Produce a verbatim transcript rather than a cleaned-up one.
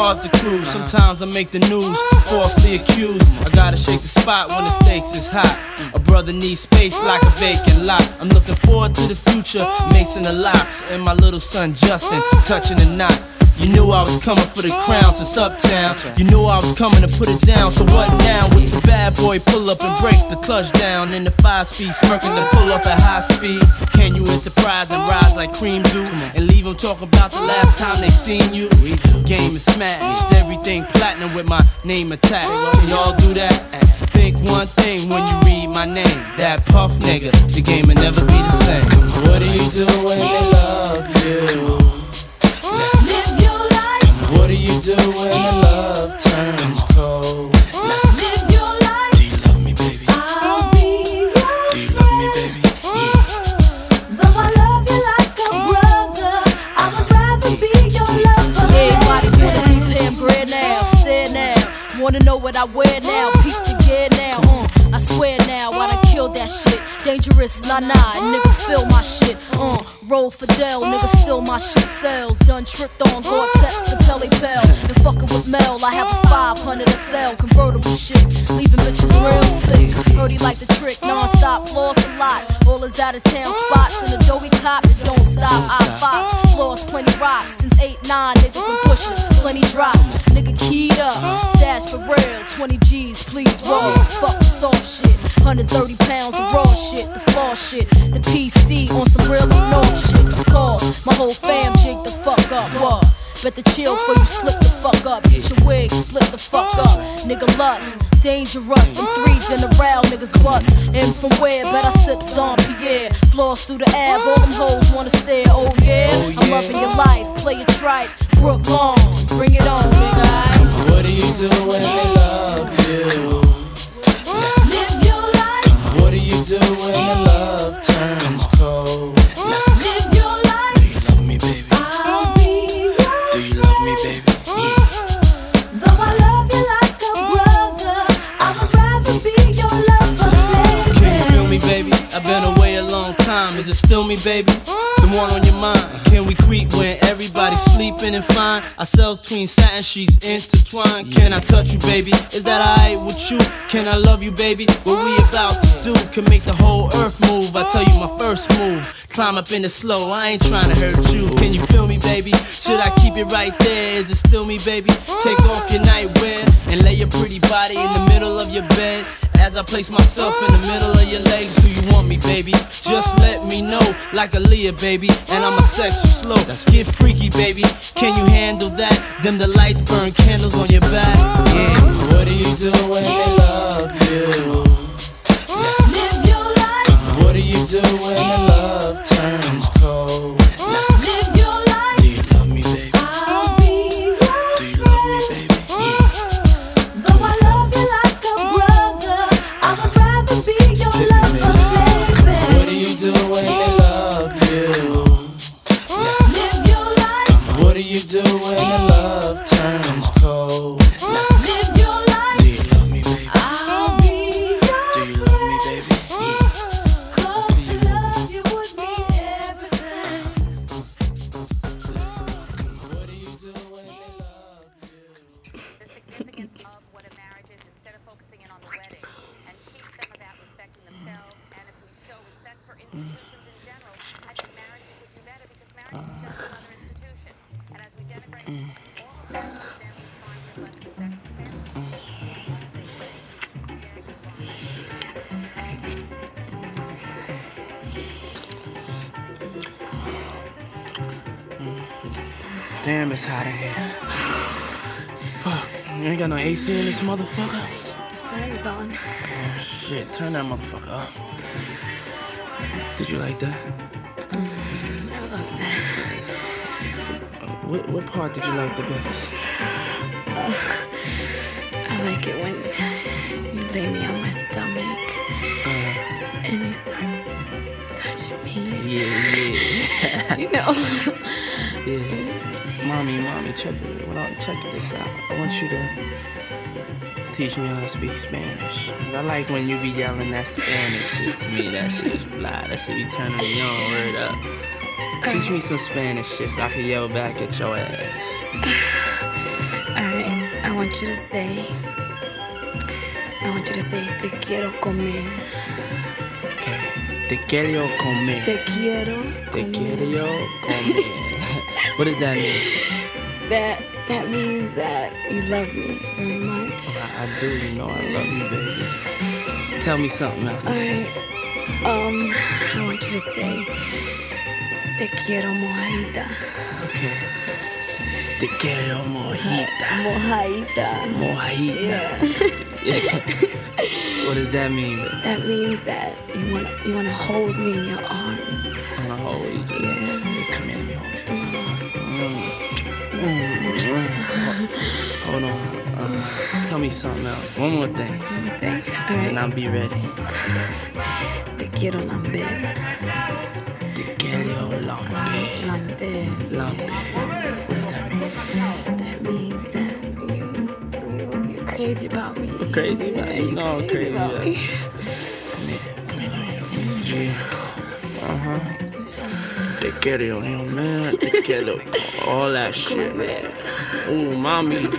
cars to cruise. Sometimes I make the news, falsely accused. I gotta shake the spot when the stakes is hot. A brother needs space like a vacant lot. I'm looking forward to the future, macing the locks, and my little son Justin touching the knot. You knew I was coming for the crown since Uptown. You knew I was coming to put it down. So what now? Was the bad boy pull up and break the clutch down? In the five speed, smirking to pull up at high speed. Can you enterprise and rise like cream do? And leave them talking about the last time they seen you? Game is smashed, everything platinum with my name attached. Can y'all do that? Think one thing when you read my name. That Puff nigga, the game will never be the same. What do you do when they love you? Let's live your life. What do you do when the love turns cold? Let's live your life. Do you love me, baby? I'll be yours. Do you love me, baby? Yeah. Though I love you like a brother, I would rather be your lover. Everybody wanna be paying bread now, stare now. Wanna know what I wear now, peep the gear now. Uh, I swear now, I done killed that shit. Dangerous, nah nah, niggas feel my shit. Uh, roll Fidel, niggas steal my shit. Sells, done tricked on Gore-Tex to Pelly Bell. And fucking with Mel, I have a five hundred S L convertible shit, leaving bitches real sick. Heard he like the trick, non-stop, floss a lot. All his out of town spots, and Adobe cop that don't stop. I Fox, floors plenty rocks. Since eight nine, niggas been pushing, plenty drops. Nigga keyed up, stash for real, twenty G's, please roll. Fuck the soft shit, one hundred thirty pounds of raw shit, the flaw shit, the P C on some real north shit. Call my whole fam jig the fuck up, what? Better chill before you slip the fuck up. Get your wig, split the fuck up. Nigga lust, dangerous. Them three general niggas bust. And from where? Bet I sip Don Pierre. Floss through the ab, all them hoes wanna stare. Oh yeah, oh, yeah. I'm loving your life. Play it right, Brooklyn, bring it on, nigga. What do you do when they love you? Let's live your life. What do you do when the love turns cold? Let's live your life. Do you love me, baby? I'll be yours. Do you love me, baby? Yeah. Though I love you like a brother, I would rather be your lover, baby. Can you feel me, baby? I've been away a long time. Is it still me, baby? The one on your mind. Can we creep when everybody's sleeping and fine? Ourselves between satin sheets intertwined. Can I touch you, baby? Is that alright with you? Can I love you, baby? What we about to do can make the whole earth move. I tell you my first move. Climb up in the slow, I ain't trying to hurt you. Can you feel me, baby? Should I keep it right there? Is it still me, baby? Take off your nightwear and lay your pretty body in the middle of your bed. As I place myself in the middle of your legs, do you want me, baby? Just let me know, like Aaliyah, baby. And I'ma sex you slow. Get freaky, baby. Can you handle that? Them the lights burn candles on your back. Yeah. What do you do when they love you? Let's live your life. What do you do when the love turns cold? Let's live your life. Do you love me, baby? I'll be yours. Do you love me, baby? Yeah. Though I love you like a brother, I would rather be your lover, baby. What do you do when they love you? Let's live your life. What do you do when the love turns cold? Let's live your life. Do you love me, baby? I'll be yours. Do you love me, baby? Yeah. Cause to love you would mean everything. What do you do when they love you? The significance of what a marriage is instead of focusing in on the wedding, and teach them about respecting themselves. And if we show respect for institutions in general, I think marriages would do better because marriage is just another institution. And as we denigrate all of that, then we find there's less respect for families. Damn, it's hot in here. Fuck, you ain't got no A C in this motherfucker? The fan is on. Oh shit, turn that motherfucker up. Did you like that? Mm, I love that. Uh, what, what part did you like the best? I like it when you lay me on my stomach Uh, and you start touching me. yeah, yeah. You know. Yeah. Mommy, mommy, check it. Well, check this out. I want you to teach me how to speak Spanish. I like when you be yelling that Spanish shit to me. That shit is fly. That shit be turning me on. Word up. Teach me some Spanish shit so I can yell back at your ass. All want you to say, I want you to say, te quiero comer. Okay. Te quiero comer. Te quiero Te comer. quiero comer. What does that mean? That, that means that you love me very much. I, I do, you know, I love you, baby. Tell me something else to say. Alright. Um, I want you to say, te quiero mojadita. Okay. Te quiero mojita. Mojadita. Mojita. Yeah. What does that mean, baby? That means that you want you want to hold me in your arms. I wanna hold you. Yeah. Come here, let me hold you. Mm. Hold on. Uh, tell me something else. One more thing. One more thing. All And right. I'll be ready. Te quiero lamber. Te quiero lamber. Lamber. Lamber. What does that mean? That means that you, you you're crazy about me. Crazy about you? You know I'm crazy about about me. you. Come here. Come here. Yeah. Uh-huh. Te quiero, man. Te quiero. All that shit. Man. Ooh, mommy.